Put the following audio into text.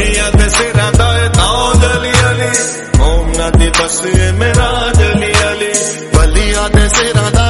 दुनिया ते सिरा दा तां जली अली मोम ना दी बस मेरा जली